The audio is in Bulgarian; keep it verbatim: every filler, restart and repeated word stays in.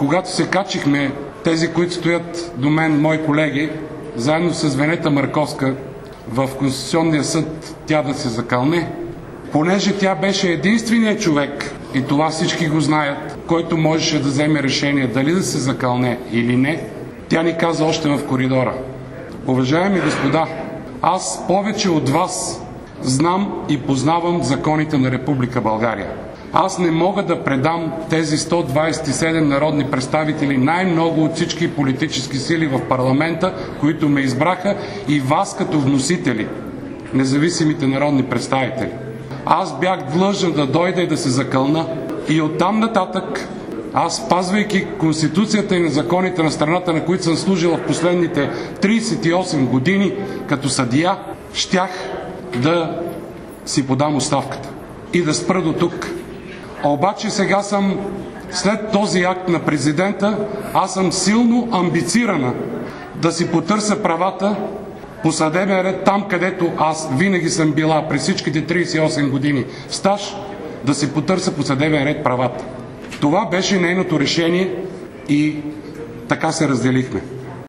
когато се качихме, тези, които стоят до мен, мои колеги, заедно с Венета Марковска в Конституционния съд тя да се закълне, понеже тя беше единственият човек, и това всички го знаят, който можеше да вземе решение дали да се закълне или не, тя ни каза още в коридора: уважаеми господа, аз повече от вас знам и познавам законите на Република България. Аз не мога да предам тези сто двадесет и седем народни представители, най-много от всички политически сили в парламента, които ме избраха, и вас като вносители, независимите народни представители. Аз бях длъжен да дойда и да се закълна. И оттам нататък, аз, спазвайки Конституцията и на законите на страната, на които съм служил в последните тридесет и осем години като съдия, щях да си подам оставката и да спра до тук. Обаче сега съм, след този акт на президента, аз съм силно амбицирана да си потърся правата по съдебен ред там, където аз винаги съм била през всичките тридесет и осем години стаж, да си потърся по съдебен ред правата. Това беше нейното решение и така се разделихме.